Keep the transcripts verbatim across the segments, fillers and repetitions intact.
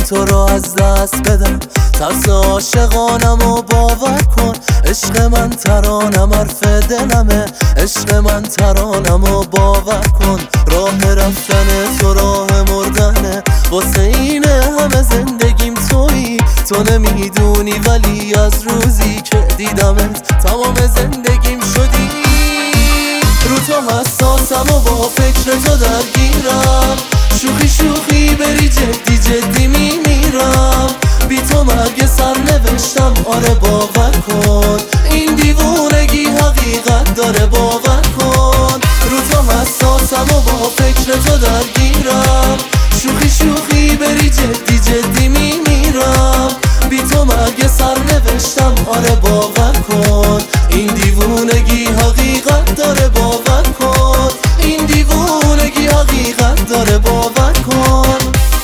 تو رو از دست بدم. ترس عاشقانم و باور کن، عشق من ترانم حرف دلمه. عشق من ترانم و باور کن، راه رفتن تو راه مردنه. واسه اینه همه زندگیم تویی، تو نمیدونی ولی از روزی که دیدمت تمام زندگیم شدی. رو تو حساسم و با فکر تو درگیرم، شوخی شوخی بری جدی جدی میمیرم. بی تو مرگ سر نوشتم، آره باور کن این دیوونگی حقیقت داره، باور کن. رو تو حساسم و با فکر تو درگیرم، شوخی شوخی بری جدی جدی میمیرم. بی تو مرگ سر نوشتم، آره باور کن این دیوونگی حقیقت داره، باور کن این دیوونگی حقیقت داره، باور کن.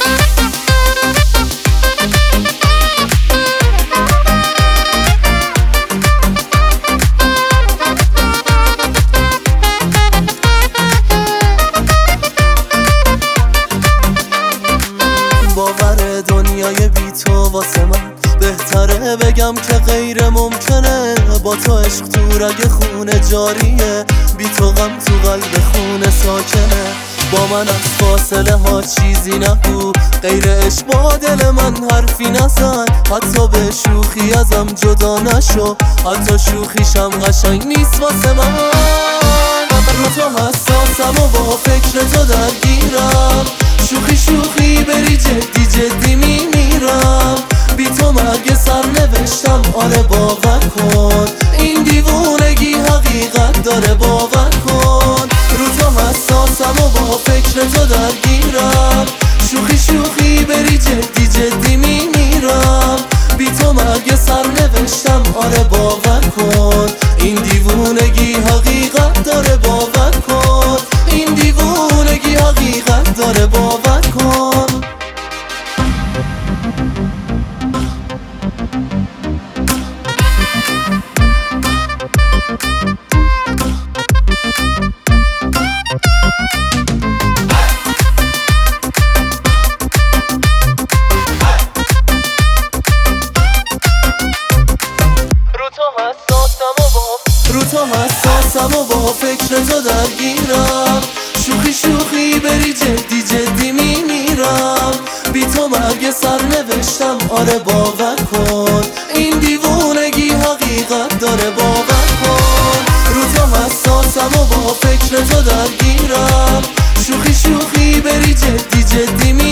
باور دنیای بی تو واسه من بهتره بگم که غیر ممکنه. با تو عشق تو رگ خونه جاریه، بی تو غم تو قلب خونه ساکنه. با من از فاصله ها چیزی نگو، غیر عشق با دل من حرفی نزن. حتی به شوخی ازم جدا نشو، حتی شوخیشم قشنگ نیست واسه من. رو تو حساسم و با فکر تو درگیرم، شوخی شوخی بری جدی جدی میمیرم. بی تو مرگ سر نوشتم، آره باور کن این دیوونگی حقیقت داره، باور کن. رو تو حساسم و با فکر تو درگیرم، شوخی شوخی بری جدی جدی میمیرم. بی تو مرگ سر نوشتم، آره باور کن این دیوونگی حقیقت داره، باور کن این دیوونگی حقیقت داره، باور کن. رو تو حساسم و با فکر تو درگیرم، شوخی شوخی بری جدی جدی میمیرم. بی تو مرگ سر نوشتم، آره باور کن این دیوونگی حقیقت داره، باور کن. رو تو حساسم و با فکر تو درگیرم، شوخی شوخی بری جدی جدی میمیرم.